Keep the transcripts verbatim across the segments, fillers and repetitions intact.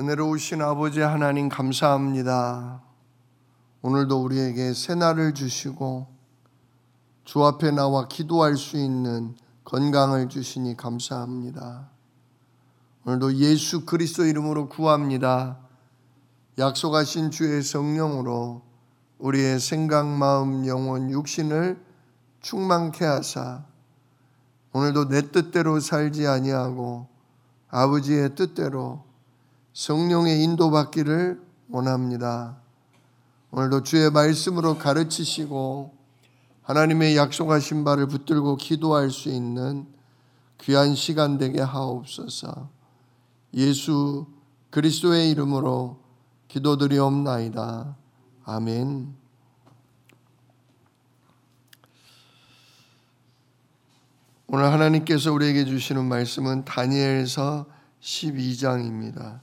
은혜로우신 아버지 하나님 감사합니다. 오늘도 우리에게 새날을 주시고 주 앞에 나와 기도할 수 있는 건강을 주시니 감사합니다. 오늘도 예수 그리스도 이름으로 구합니다. 약속하신 주의 성령으로 우리의 생각, 마음, 영혼, 육신을 충만케 하사 오늘도 내 뜻대로 살지 아니하고 아버지의 뜻대로 성령의 인도받기를 원합니다. 오늘도 주의 말씀으로 가르치시고 하나님의 약속하신 바를 붙들고 기도할 수 있는 귀한 시간 되게 하옵소서. 예수 그리스도의 이름으로 기도드리옵나이다. 아멘. 오늘 하나님께서 우리에게 주시는 말씀은 다니엘서 십이 장입니다.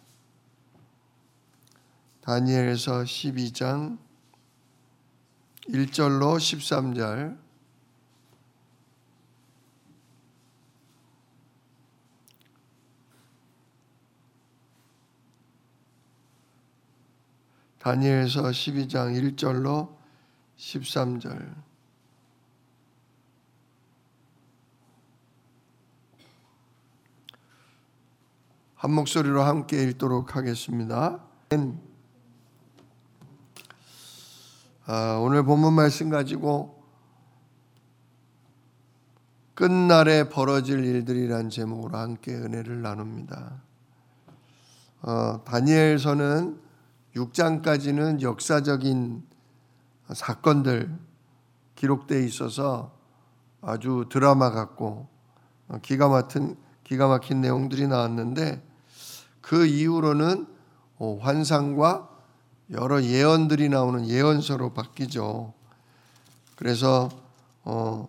다니엘서 십이 장 일 절로 십삼 절. 다니엘서 십이 장 일 절로 십삼 절. 한 목소리로 함께 읽도록 하겠습니다. 아, 오늘 본문 말씀 가지고 끝날에 벌어질 일들이란 제목으로 함께 은혜를 나눕니다. 어, 다니엘서는 육 장까지는 역사적인 사건들 기록되어 있어서 아주 드라마 같고 기가 막힌, 기가 막힌 내용들이 나왔는데 그 이후로는 환상과 여러 예언들이 나오는 예언서로 바뀌죠. 그래서 어,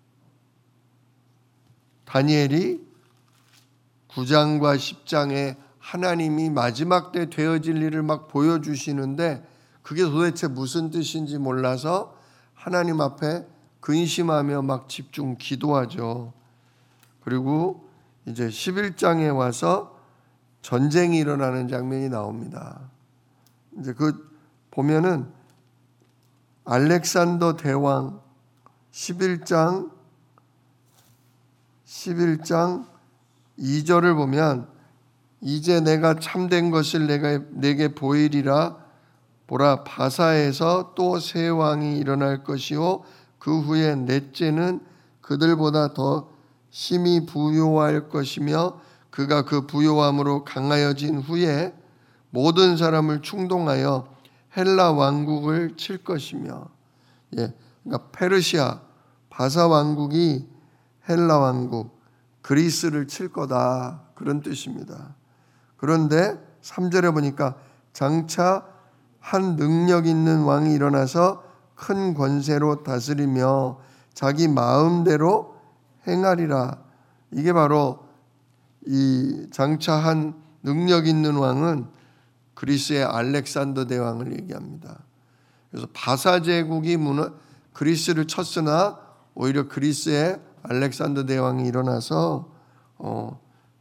다니엘이 구 장과 십 장에 하나님이 마지막 때 되어질 일을 막 보여주시는데 그게 도대체 무슨 뜻인지 몰라서 하나님 앞에 근심하며 막 집중 기도하죠. 그리고 이제 십일 장에 와서 전쟁이 일어나는 장면이 나옵니다. 이제 그 보면은 알렉산더 대왕 십일 장 십일 장 이 절을 보면 이제 내가 참된 것을 내가 내게 보이리라. 보라, 바사에서 또 새 왕이 일어날 것이요 그 후에 넷째는 그들보다 더 심히 부요할 것이며 그가 그 부요함으로 강하여진 후에 모든 사람을 충동하여 헬라 왕국을 칠 것이며, 예, 그러니까 페르시아 바사 왕국이 헬라 왕국 그리스를 칠 거다, 그런 뜻입니다. 그런데 삼 절에 보니까 장차 한 능력 있는 왕이 일어나서 큰 권세로 다스리며 자기 마음대로 행하리라. 이게 바로 이 장차 한 능력 있는 왕은 그리스의 알렉산더 대왕을 얘기합니다. 그래서 바사 제국이 무너 그리스를 쳤으나 오히려 그리스의 알렉산더 대왕이 일어나서 어,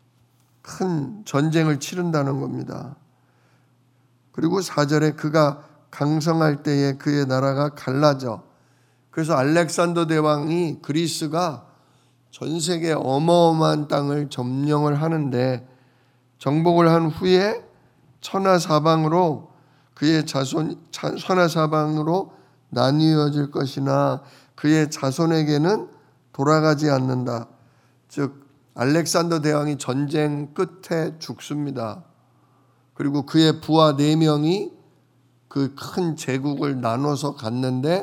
큰 전쟁을 치른다는 겁니다. 그리고 사 절에 그가 강성할 때에 그의 나라가 갈라져. 그래서 알렉산더 대왕이 그리스가 전 세계 어마어마한 땅을 점령을 하는데 정복을 한 후에 천하사방으로 그의 자손 천하사방으로 나뉘어질 것이나 그의 자손에게는 돌아가지 않는다. 즉 알렉산더 대왕이 전쟁 끝에 죽습니다. 그리고 그의 부하 네 명이 그 큰 제국을 나눠서 갔는데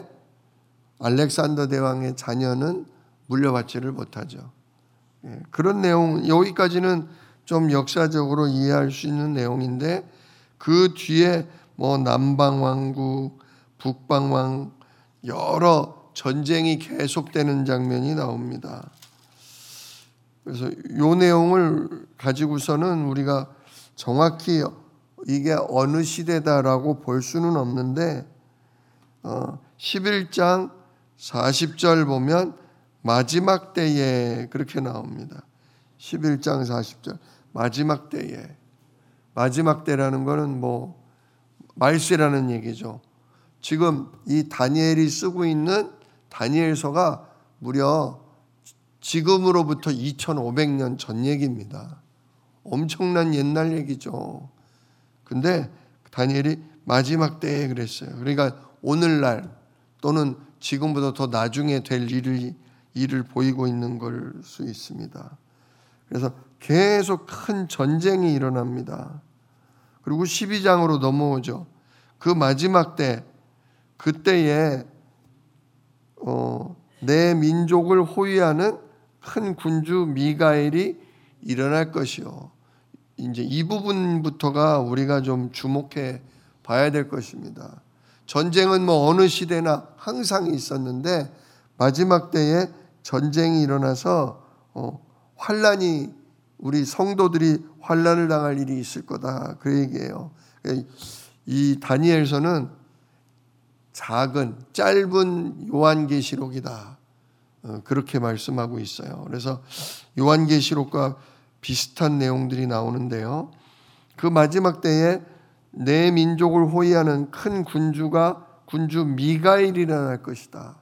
알렉산더 대왕의 자녀는 물려받지를 못하죠. 예, 그런 내용, 여기까지는 좀 역사적으로 이해할 수 있는 내용인데 그 뒤에 뭐 남방왕국, 북방왕 여러 전쟁이 계속되는 장면이 나옵니다. 그래서 이 내용을 가지고서는 우리가 정확히 이게 어느 시대다라고 볼 수는 없는데 어, 십일 장 사십 절 보면 마지막 때에 그렇게 나옵니다. 십일 장 사십 절 마지막 때에 마지막 때라는 거는 뭐 말세라는 얘기죠. 지금 이 다니엘이 쓰고 있는 다니엘서가 무려 지금으로부터 이천오백 년 전 얘기입니다. 엄청난 옛날 얘기죠. 근데 다니엘이 마지막 때에 그랬어요. 그러니까 오늘날 또는 지금보다 더 나중에 될 일을, 일을 보이고 있는 걸 수 있습니다. 그래서 계속 큰 전쟁이 일어납니다. 그리고 십이 장으로 넘어오죠. 그 마지막 때, 그때에 어, 내 민족을 호위하는 큰 군주 미가엘이 일어날 것이요. 이제 이 부분부터가 우리가 좀 주목해 봐야 될 것입니다. 전쟁은 뭐 어느 시대나 항상 있었는데 마지막 때에 전쟁이 일어나서 어, 환란이 우리 성도들이 환란을 당할 일이 있을 거다 그 얘기예요. 이 다니엘서는 작은 짧은 요한계시록이다 그렇게 말씀하고 있어요. 그래서 요한계시록과 비슷한 내용들이 나오는데요. 그 마지막 때에 내 민족을 호위하는 큰 군주가 군주 미가엘이 일어날 것이다.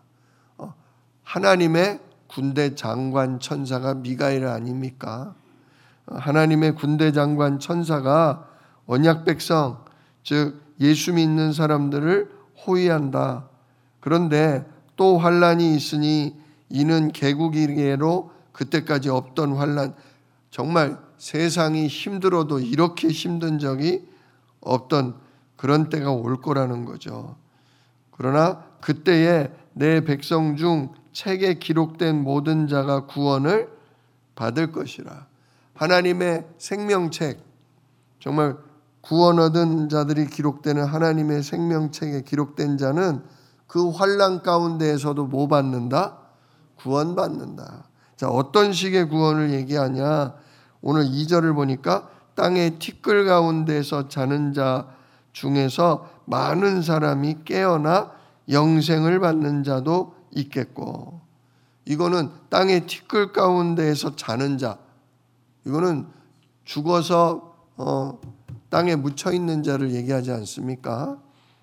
하나님의 군대 장관 천사가 미가엘 아닙니까? 하나님의 군대 장관 천사가 언약 백성, 즉 예수 믿는 사람들을 호위한다. 그런데 또 환란이 있으니 이는 개국이래로 그때까지 없던 환란, 정말 세상이 힘들어도 이렇게 힘든 적이 없던 그런 때가 올 거라는 거죠. 그러나 그때에 내 백성 중 책에 기록된 모든 자가 구원을 받을 것이라. 하나님의 생명책, 정말 구원 얻은 자들이 기록되는 하나님의 생명책에 기록된 자는 그 환난 가운데에서도 뭐 받는다? 구원받는다. 자, 어떤 식의 구원을 얘기하냐? 오늘 이 절을 보니까 땅의 티끌 가운데서 자는 자 중에서 많은 사람이 깨어나 영생을 받는 자도 있겠고, 이거는 땅의 티끌 가운데에서 자는 자, 이거는 죽어서 어, 땅에 묻혀 있는 자를 얘기하지 않습니까?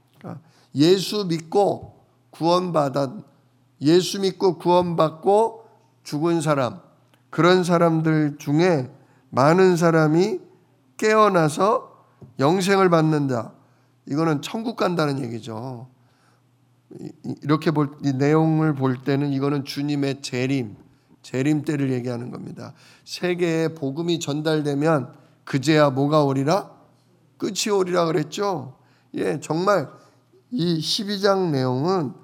예수 믿고 구원받아 예수 믿고 구원받고 죽은 사람, 그런 사람들 중에 많은 사람이 깨어나서 영생을 받는다. 이거는 천국 간다는 얘기죠. 이렇게 볼, 이 내용을 볼 때는 이거는 주님의 재림, 재림 때를 얘기하는 겁니다. 세계에 복음이 전달되면 그제야 뭐가 오리라? 끝이 오리라 그랬죠. 예, 정말 이 십이 장 내용은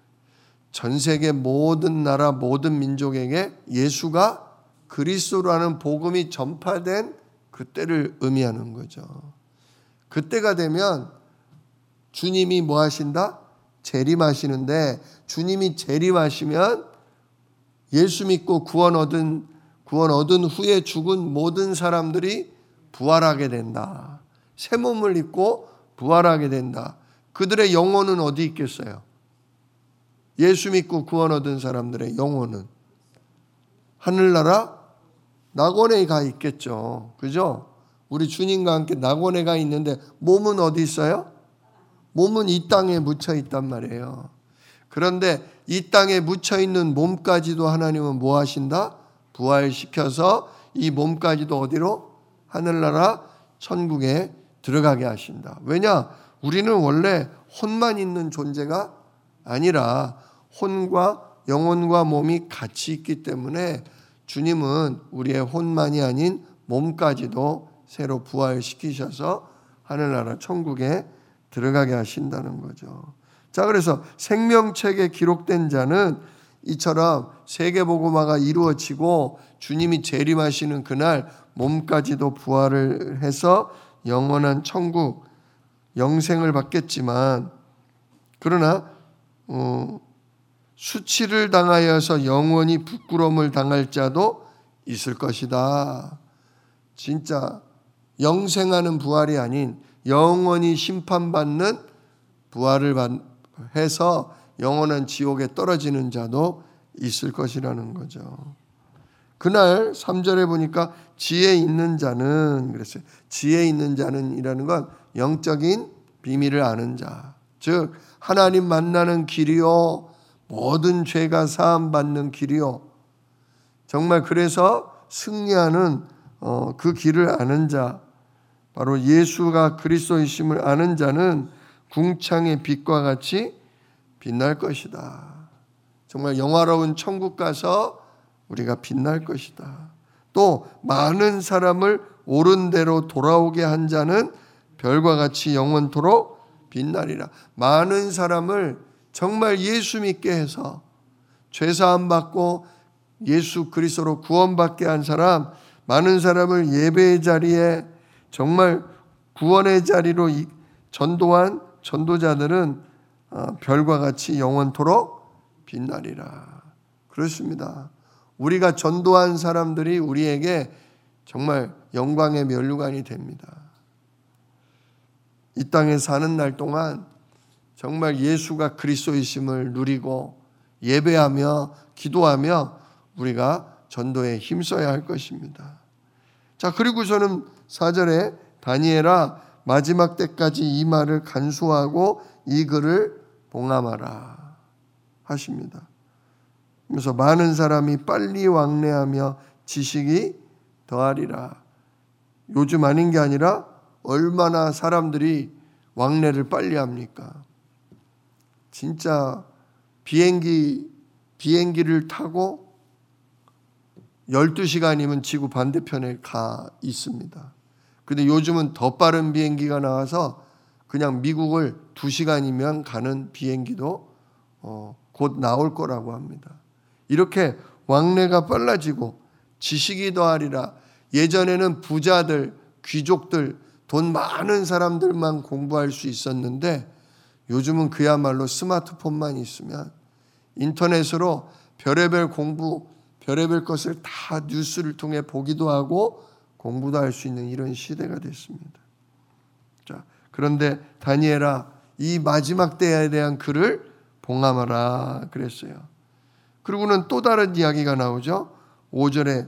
전 세계 모든 나라 모든 민족에게 예수가 그리스도라는 복음이 전파된 그때를 의미하는 거죠. 그때가 되면 주님이 뭐 하신다? 재림하시는데, 주님이 재림하시면 예수 믿고 구원 얻은 구원 얻은 후에 죽은 모든 사람들이 부활하게 된다. 새 몸을 입고 부활하게 된다. 그들의 영혼은 어디 있겠어요? 예수 믿고 구원 얻은 사람들의 영혼은 하늘나라 낙원에 가 있겠죠. 그죠? 우리 주님과 함께 낙원에 가 있는데 몸은 어디 있어요? 몸은 이 땅에 묻혀 있단 말이에요. 그런데 이 땅에 묻혀 있는 몸까지도 하나님은 뭐 하신다? 부활시켜서 이 몸까지도 어디로? 하늘나라 천국에 들어가게 하신다. 왜냐? 우리는 원래 혼만 있는 존재가 아니라 혼과 영혼과 몸이 같이 있기 때문에 주님은 우리의 혼만이 아닌 몸까지도 새로 부활시키셔서 하늘나라 천국에 들어가게 하신다는 거죠. 자, 그래서 생명책에 기록된 자는 이처럼 세계복음화가 이루어지고 주님이 재림하시는 그날 몸까지도 부활을 해서 영원한 천국, 영생을 받겠지만, 그러나 어, 수치를 당하여서 영원히 부끄러움을 당할 자도 있을 것이다. 진짜 영생하는 부활이 아닌 영원히 심판받는 부활을 해서 영원한 지옥에 떨어지는 자도 있을 것이라는 거죠. 그날 삼 절에 보니까 지혜 있는 자는 그랬어요. 지혜 있는 자는 이라는 건 영적인 비밀을 아는 자. 즉 하나님 만나는 길이요. 모든 죄가 사함받는 길이요. 정말 그래서 승리하는 어, 그 길을 아는 자. 바로 예수가 그리스도이심을 아는 자는 궁창의 빛과 같이 빛날 것이다. 정말 영화로운 천국 가서 우리가 빛날 것이다. 또 많은 사람을 옳은 대로 돌아오게 한 자는 별과 같이 영원토록 빛나리라. 많은 사람을 정말 예수 믿게 해서 죄사함 받고 예수 그리스도로 구원받게 한 사람, 많은 사람을 예배의 자리에 정말 구원의 자리로 전도한 전도자들은 별과 같이 영원토록 빛나리라. 그렇습니다. 우리가 전도한 사람들이 우리에게 정말 영광의 면류관이 됩니다. 이 땅에 사는 날 동안 정말 예수가 그리스도이심을 누리고 예배하며 기도하며 우리가 전도에 힘써야 할 것입니다. 자, 그리고서는 사 절에 다니엘아 마지막 때까지 이 말을 간수하고 이 글을 봉함하라 하십니다. 그래서 많은 사람이 빨리 왕래하며 지식이 더하리라. 요즘 아닌 게 아니라 얼마나 사람들이 왕래를 빨리 합니까? 진짜 비행기, 비행기를 타고 열두 시간이면 지구 반대편에 가 있습니다. 근데 요즘은 더 빠른 비행기가 나와서 그냥 미국을 두 시간이면 가는 비행기도 어, 곧 나올 거라고 합니다. 이렇게 왕래가 빨라지고 지식이 더하리라. 예전에는 부자들, 귀족들, 돈 많은 사람들만 공부할 수 있었는데 요즘은 그야말로 스마트폰만 있으면 인터넷으로 별의별 공부, 별의별 것을 다 뉴스를 통해 보기도 하고 공부도 할 수 있는 이런 시대가 됐습니다. 자, 그런데 다니엘아 이 마지막 때에 대한 글을 봉함하라 그랬어요. 그리고는 또 다른 이야기가 나오죠. 오 절에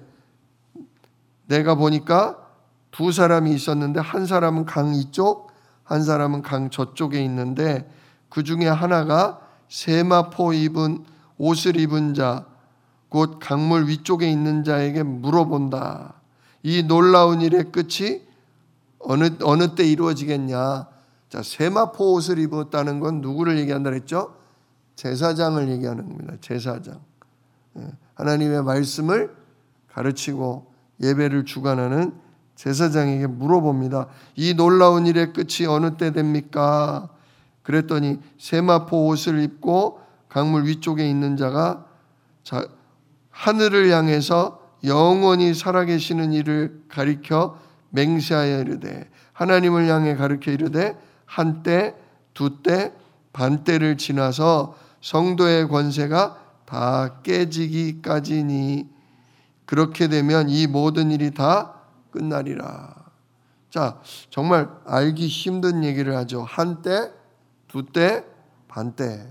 내가 보니까 두 사람이 있었는데 한 사람은 강 이쪽, 한 사람은 강 저쪽에 있는데 그 중에 하나가 세마포 입은 옷을 입은 자, 곧 강물 위쪽에 있는 자에게 물어본다. 이 놀라운 일의 끝이 어느 어느 때 이루어지겠냐? 자, 세마포 옷을 입었다는 건 누구를 얘기한다 그랬죠? 제사장을 얘기하는 겁니다. 제사장. 하나님의 말씀을 가르치고 예배를 주관하는 제사장에게 물어봅니다. 이 놀라운 일의 끝이 어느 때 됩니까? 그랬더니 세마포 옷을 입고 강물 위쪽에 있는 자가 자, 하늘을 향해서 영원히 살아계시는 이를 가리켜 맹세하여 이르되 하나님을 향해 가리켜 이르되 한때 두때 반때를 지나서 성도의 권세가 다 깨지기까지니 그렇게 되면 이 모든 일이 다 끝나리라. 자, 정말 알기 힘든 얘기를 하죠. 한때, 두때, 반때.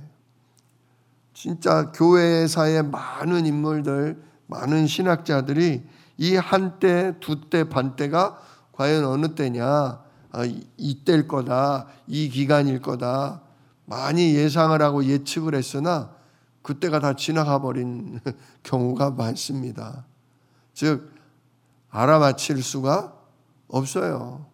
진짜 교회사의 많은 인물들, 많은 신학자들이 이 한때, 두때, 반때가 과연 어느 때냐? 아, 이때일 거다. 이 기간일 거다. 많이 예상을 하고 예측을 했으나 그때가 다 지나가 버린 경우가 많습니다. 즉 알아맞힐 수가 없어요.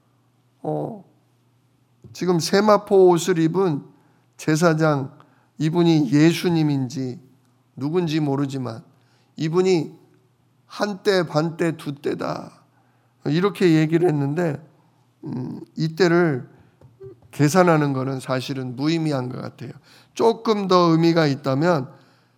어, 지금 세마포 옷을 입은 제사장 이분이 예수님인지 누군지 모르지만 이분이 한때 반때 두때다 이렇게 얘기를 했는데 음, 이때를 계산하는 것은 사실은 무의미한 것 같아요. 조금 더 의미가 있다면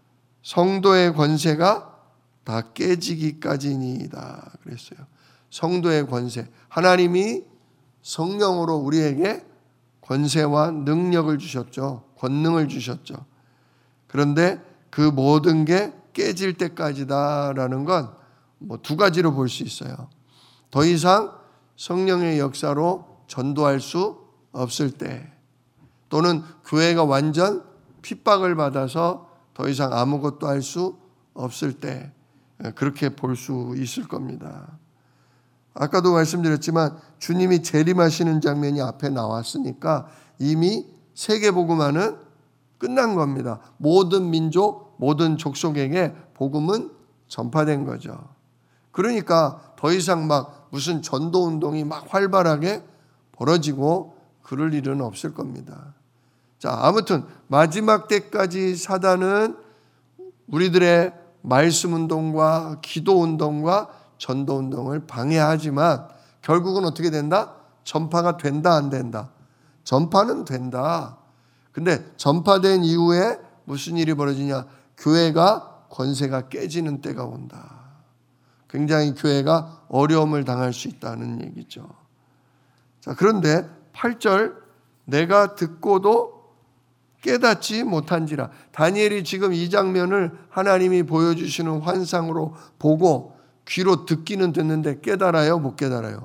성도의 권세가 다 깨지기까지니이다 그랬어요. 성도의 권세, 하나님이 성령으로 우리에게 권세와 능력을 주셨죠. 권능을 주셨죠. 그런데 그 모든 게 깨질 때까지다라는 건 뭐 두 가지로 볼 수 있어요. 더 이상 성령의 역사로 전도할 수 없을 때, 또는 교회가 완전 핍박을 받아서 더 이상 아무것도 할 수 없을 때, 그렇게 볼 수 있을 겁니다. 아까도 말씀드렸지만 주님이 재림하시는 장면이 앞에 나왔으니까 이미 세계복음화는 끝난 겁니다. 모든 민족, 모든 족속에게 복음은 전파된 거죠. 그러니까 더 이상 막 무슨 전도운동이 막 활발하게 벌어지고 그럴 일은 없을 겁니다. 자, 아무튼 마지막 때까지 사단은 우리들의 말씀운동과 기도운동과 전도운동을 방해하지만 결국은 어떻게 된다? 전파가 된다, 안 된다? 전파는 된다. 근데 전파된 이후에 무슨 일이 벌어지냐? 교회가 권세가 깨지는 때가 온다. 굉장히 교회가 어려움을 당할 수 있다는 얘기죠. 자, 그런데 팔 절 내가 듣고도 깨닫지 못한지라. 다니엘이 지금 이 장면을 하나님이 보여주시는 환상으로 보고 귀로 듣기는 듣는데 깨달아요? 못 깨달아요?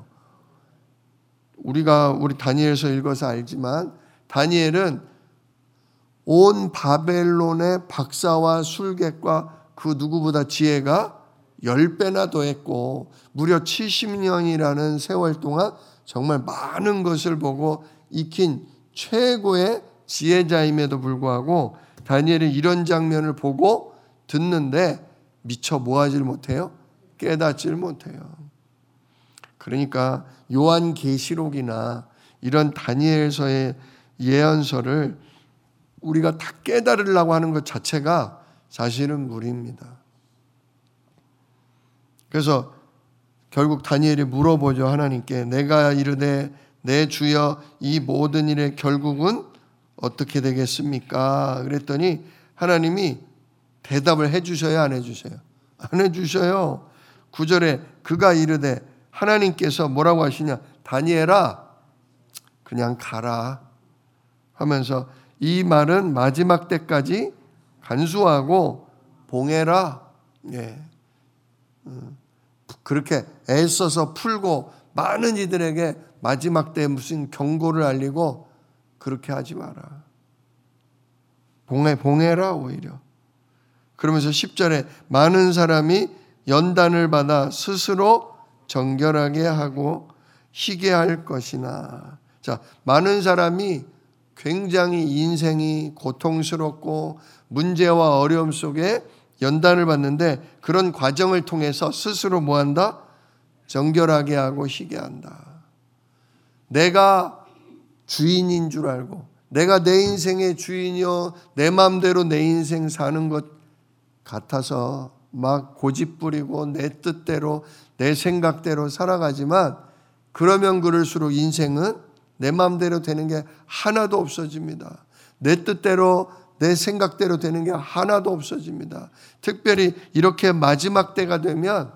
우리가 우리 다니엘서 읽어서 알지만 다니엘은 온 바벨론의 박사와 술객과 그 누구보다 지혜가 십 배나 더했고 무려 칠십 년이라는 세월 동안 정말 많은 것을 보고 익힌 최고의 지혜자임에도 불구하고 다니엘이 이런 장면을 보고 듣는데 미처 뭐하질 못해요? 깨닫질 못해요. 그러니까 요한계시록이나 이런 다니엘서의 예언서를 우리가 다 깨달으려고 하는 것 자체가 사실은 무리입니다. 그래서 결국 다니엘이 물어보죠. 하나님께 내가 이르되 내 주여 이 모든 일의 결국은 어떻게 되겠습니까? 그랬더니 하나님이 대답을 해주셔요, 안 해주셔요? 안 해주셔요. 구 절에 그가 이르되 하나님께서 뭐라고 하시냐? 다니엘아 그냥 가라 하면서 이 말은 마지막 때까지 간수하고 봉해라. 예. 그렇게 애써서 풀고 많은 이들에게 마지막 때 무슨 경고를 알리고 그렇게 하지 마라. 봉해, 봉해라 오히려. 그러면서 십 절에 많은 사람이 연단을 받아 스스로 정결하게 하고 희게 할 것이나. 자, 많은 사람이 굉장히 인생이 고통스럽고 문제와 어려움 속에 연단을 받는데 그런 과정을 통해서 스스로 뭐한다? 정결하게 하고 희게 한다. 내가 주인인 줄 알고 내가 내 인생의 주인이요 내 마음대로 내 인생 사는 것 같아서 막 고집부리고 내 뜻대로 내 생각대로 살아가지만 그러면 그럴수록 인생은 내 마음대로 되는 게 하나도 없어집니다. 내 뜻대로 내 생각대로 되는 게 하나도 없어집니다. 특별히 이렇게 마지막 때가 되면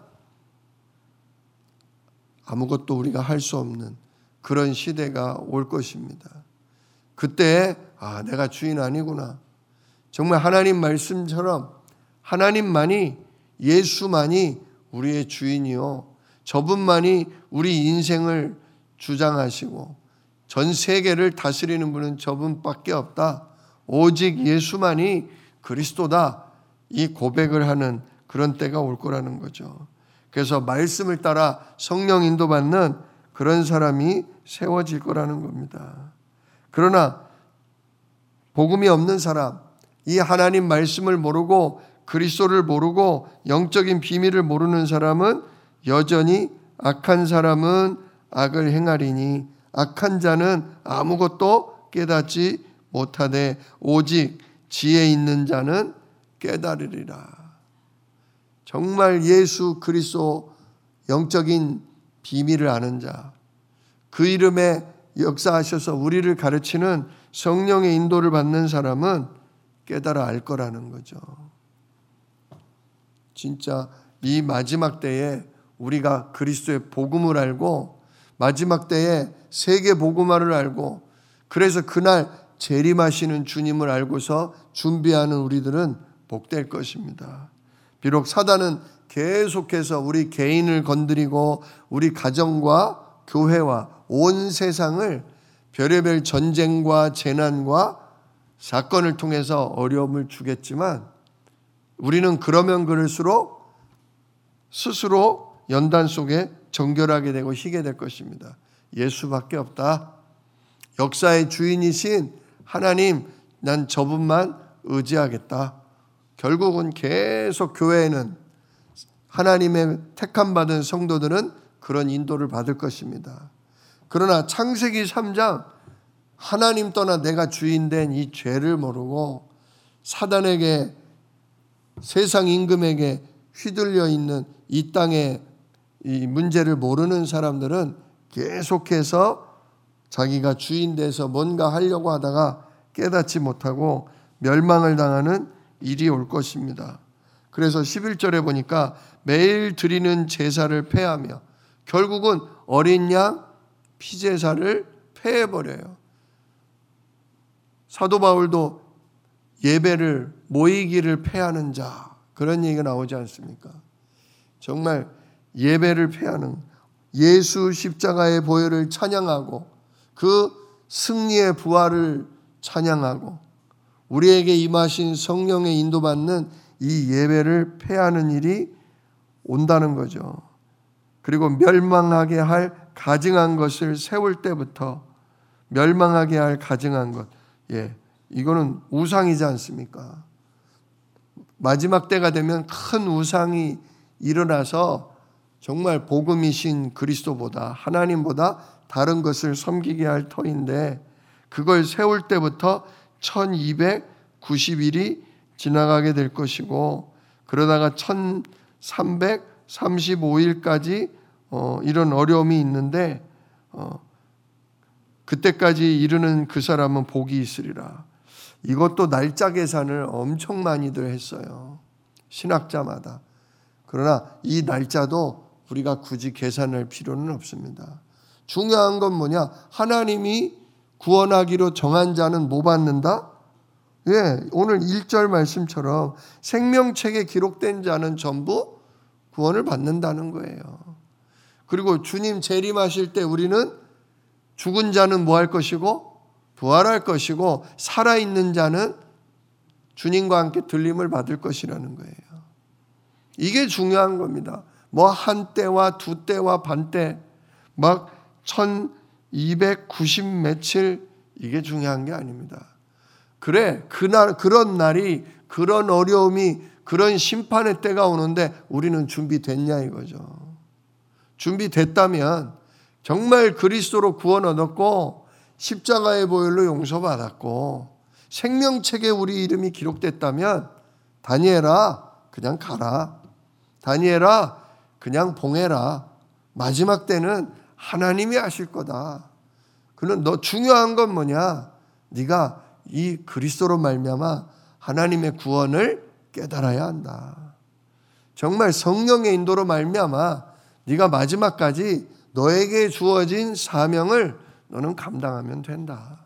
아무것도 우리가 할 수 없는 그런 시대가 올 것입니다. 그때 아 내가 주인 아니구나. 정말 하나님 말씀처럼 하나님만이 예수만이 우리의 주인이요. 저분만이 우리 인생을 주장하시고 전 세계를 다스리는 분은 저분밖에 없다. 오직 예수만이 그리스도다. 이 고백을 하는 그런 때가 올 거라는 거죠. 그래서 말씀을 따라 성령 인도받는 그런 사람이 세워질 거라는 겁니다. 그러나 복음이 없는 사람, 이 하나님 말씀을 모르고 그리스도를 모르고 영적인 비밀을 모르는 사람은 여전히 악한 사람은 악을 행하리니 악한 자는 아무것도 깨닫지 못하되 오직 지혜 있는 자는 깨달으리라. 정말 예수 그리스도 영적인 비밀을 아는 자, 그 이름에 역사하셔서 우리를 가르치는 성령의 인도를 받는 사람은 깨달아 알 거라는 거죠. 진짜 이 마지막 때에 우리가 그리스도의 복음을 알고 마지막 때에 세계 복음화를 알고 그래서 그날 재림하시는 주님을 알고서 준비하는 우리들은 복될 것입니다. 비록 사단은 계속해서 우리 개인을 건드리고 우리 가정과 교회와 온 세상을 별의별 전쟁과 재난과 사건을 통해서 어려움을 주겠지만 우리는 그러면 그럴수록 스스로 연단 속에 정결하게 되고 희게 될 것입니다. 예수밖에 없다. 역사의 주인이신 하나님, 난 저분만 의지하겠다. 결국은 계속 교회에는, 하나님의 택함 받은 성도들은 그런 인도를 받을 것입니다. 그러나 창세기 삼 장, 하나님 떠나 내가 주인된 이 죄를 모르고 사단에게, 세상 임금에게 휘둘려 있는 이 땅의 이 문제를 모르는 사람들은 계속해서 자기가 주인 돼서 뭔가 하려고 하다가 깨닫지 못하고 멸망을 당하는 일이 올 것입니다. 그래서 십일 절에 보니까 매일 드리는 제사를 폐하며, 결국은 어린 양 피제사를 폐해버려요. 사도 바울도 예배를, 모이기를 폐하는 자, 그런 얘기가 나오지 않습니까? 정말 예배를 폐하는, 예수 십자가의 보혈을 찬양하고 그 승리의 부활을 찬양하고 우리에게 임하신 성령의 인도받는 이 예배를 폐하는 일이 온다는 거죠. 그리고 멸망하게 할 가증한 것을 세울 때부터, 멸망하게 할 가증한 것, 예, 이거는 우상이지 않습니까? 마지막 때가 되면 큰 우상이 일어나서 정말 복음이신 그리스도보다, 하나님보다 다른 것을 섬기게 할 터인데, 그걸 세울 때부터 천이백구십 일이 지나가게 될 것이고, 그러다가 천삼백삼십오 일까지 어, 이런 어려움이 있는데, 어, 그때까지 이르는 그 사람은 복이 있으리라. 이것도 날짜 계산을 엄청 많이들 했어요, 신학자마다. 그러나 이 날짜도 우리가 굳이 계산할 필요는 없습니다. 중요한 건 뭐냐? 하나님이 구원하기로 정한 자는 뭐 받는다? 예, 오늘 일 절 말씀처럼 생명책에 기록된 자는 전부 구원을 받는다는 거예요. 그리고 주님 재림하실 때 우리는 죽은 자는 뭐 할 것이고 부활할 것이고, 살아있는 자는 주님과 함께 들림을 받을 것이라는 거예요. 이게 중요한 겁니다. 뭐 한 때와 두 때와 반 때, 막 천이백구십 며칠, 이게 중요한 게 아닙니다. 그래, 그날, 그런 날이, 그런 어려움이, 그런 심판의 때가 오는데 우리는 준비됐냐 이거죠. 준비됐다면, 정말 그리스도로 구원 얻었고 십자가의 보혈로 용서받았고 생명책에 우리 이름이 기록됐다면, 다니엘아 그냥 가라, 다니엘아 그냥 봉해라. 마지막 때는 하나님이 하실 거다. 그는 너 중요한 건 뭐냐? 네가 이 그리스도로 말미암아 하나님의 구원을 깨달아야 한다. 정말 성령의 인도로 말미암아 네가 마지막까지 너에게 주어진 사명을 너는 감당하면 된다.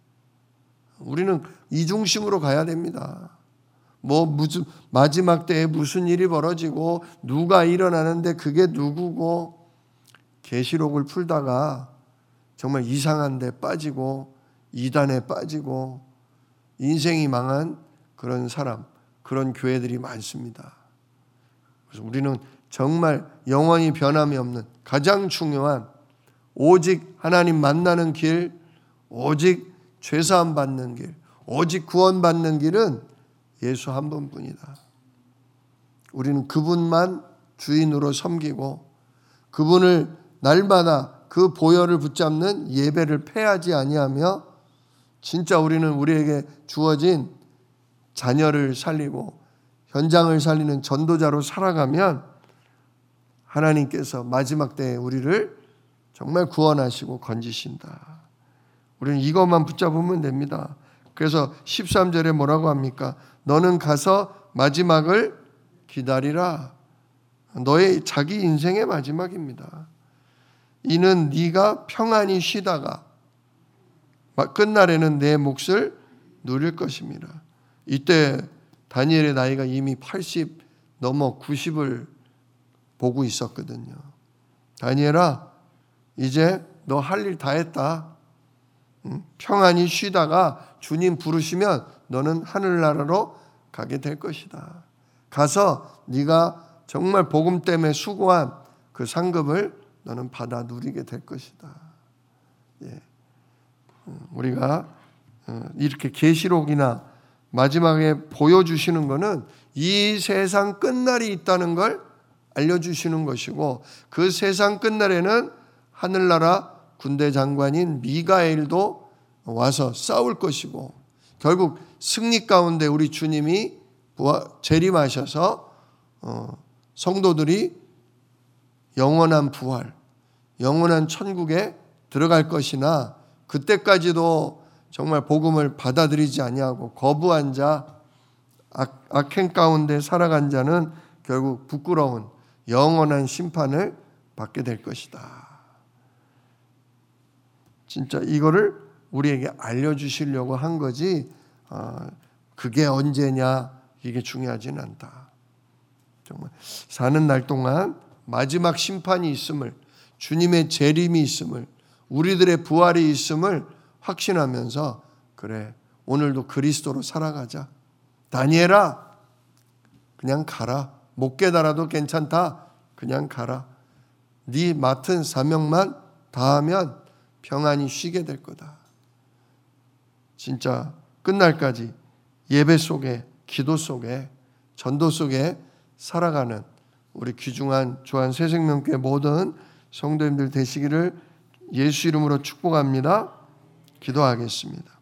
우리는 이 중심으로 가야 됩니다. 뭐 무슨 마지막 때에 무슨 일이 벌어지고 누가 일어나는데 그게 누구고, 계시록을 풀다가 정말 이상한 데 빠지고 이단에 빠지고 인생이 망한 그런 사람, 그런 교회들이 많습니다. 그래서 우리는 정말 영원히 변함이 없는, 가장 중요한 오직 하나님 만나는 길, 오직 죄사함 받는 길, 오직 구원 받는 길은 예수 한 분뿐이다. 우리는 그분만 주인으로 섬기고 그분을 날마다 그 보혈을 붙잡는 예배를 폐하지 아니하며, 진짜 우리는 우리에게 주어진 자녀를 살리고 현장을 살리는 전도자로 살아가면 하나님께서 마지막 때에 우리를 정말 구원하시고 건지신다. 우리는 이것만 붙잡으면 됩니다. 그래서 십삼 절에 뭐라고 합니까? 너는 가서 마지막을 기다리라. 너의 자기 인생의 마지막입니다. 이는 네가 평안히 쉬다가 끝날에는 내 몫을 누릴 것입니다. 이때 다니엘의 나이가 이미 팔십 넘어 구십을 보고 있었거든요. 다니엘아, 이제 너 할 일 다 했다. 평안히 쉬다가 주님 부르시면 너는 하늘나라로 가게 될 것이다. 가서 네가 정말 복음 때문에 수고한 그 상급을 너는 받아 누리게 될 것이다. 예. 우리가 이렇게 계시록이나 마지막에 보여주시는 것은 이 세상 끝날이 있다는 걸 알려주시는 것이고, 그 세상 끝날에는 하늘나라 군대 장관인 미가엘도 와서 싸울 것이고, 결국 승리 가운데 우리 주님이 재림하셔서 성도들이 영원한 부활, 영원한 천국에 들어갈 것이나, 그때까지도 정말 복음을 받아들이지 아니하고 거부한 자, 악, 악행 가운데 살아간 자는 결국 부끄러운 영원한 심판을 받게 될 것이다. 진짜 이거를 우리에게 알려주시려고 한 거지, 어, 그게 언제냐 이게 중요하지는 않다. 정말 사는 날 동안 마지막 심판이 있음을, 주님의 재림이 있음을, 우리들의 부활이 있음을 확신하면서, 그래 오늘도 그리스도로 살아가자. 다니엘아 그냥 가라. 못 깨달아도 괜찮다. 그냥 가라. 네 맡은 사명만 다하면 평안히 쉬게 될 거다. 진짜 끝날까지 예배 속에, 기도 속에, 전도 속에 살아가는 우리 귀중한 주한 새생명교회 모든 성도님들 되시기를 예수 이름으로 축복합니다. 기도하겠습니다.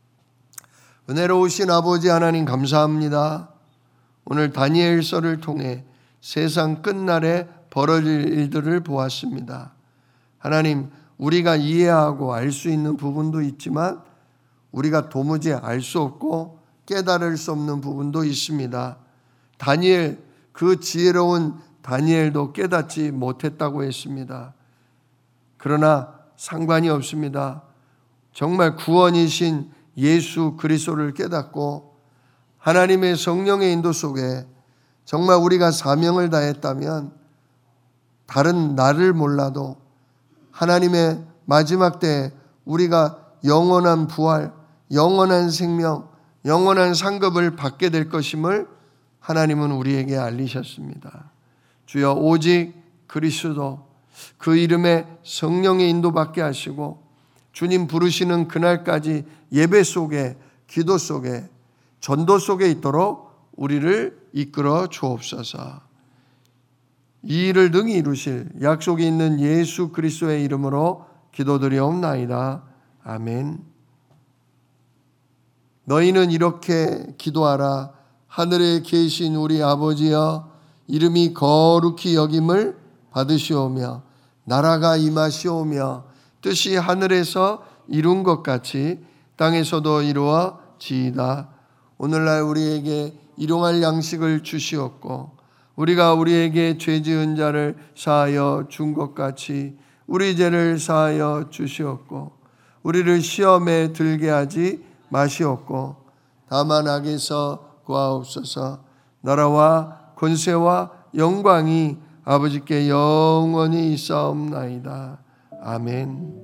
은혜로우신 아버지 하나님 감사합니다. 오늘 다니엘서를 통해 세상 끝날에 벌어질 일들을 보았습니다. 하나님, 우리가 이해하고 알 수 있는 부분도 있지만 우리가 도무지 알 수 없고 깨달을 수 없는 부분도 있습니다. 다니엘, 그 지혜로운 다니엘도 깨닫지 못했다고 했습니다. 그러나 상관이 없습니다. 정말 구원이신 예수 그리스도를 깨닫고 하나님의 성령의 인도 속에 정말 우리가 사명을 다했다면 다른 나를 몰라도 하나님의 마지막 때에 우리가 영원한 부활, 영원한 생명, 영원한 상급을 받게 될 것임을 하나님은 우리에게 알리셨습니다. 주여, 오직 그리스도, 그 이름에 성령의 인도받게 하시고 주님 부르시는 그날까지 예배 속에, 기도 속에, 전도 속에 있도록 우리를 이끌어 주옵소서. 이 일을 능히 이루실 약속이 있는 예수 그리스도의 이름으로 기도드리옵나이다. 아멘. 너희는 이렇게 기도하라. 하늘에 계신 우리 아버지여, 이름이 거룩히 여김을 받으시오며 나라가 임하시오며 뜻이 하늘에서 이룬 것 같이 땅에서도 이루어지이다. 오늘날 우리에게 일용할 양식을 주시옵고 우리가 우리에게 죄 지은 자를 사하여 준 것 같이 우리 죄를 사하여 주시옵고 우리를 시험에 들게 하지 마시옵고 다만 악에서 구하옵소서. 나라와 권세와 영광이 아버지께 영원히 있사옵나이다. 아멘.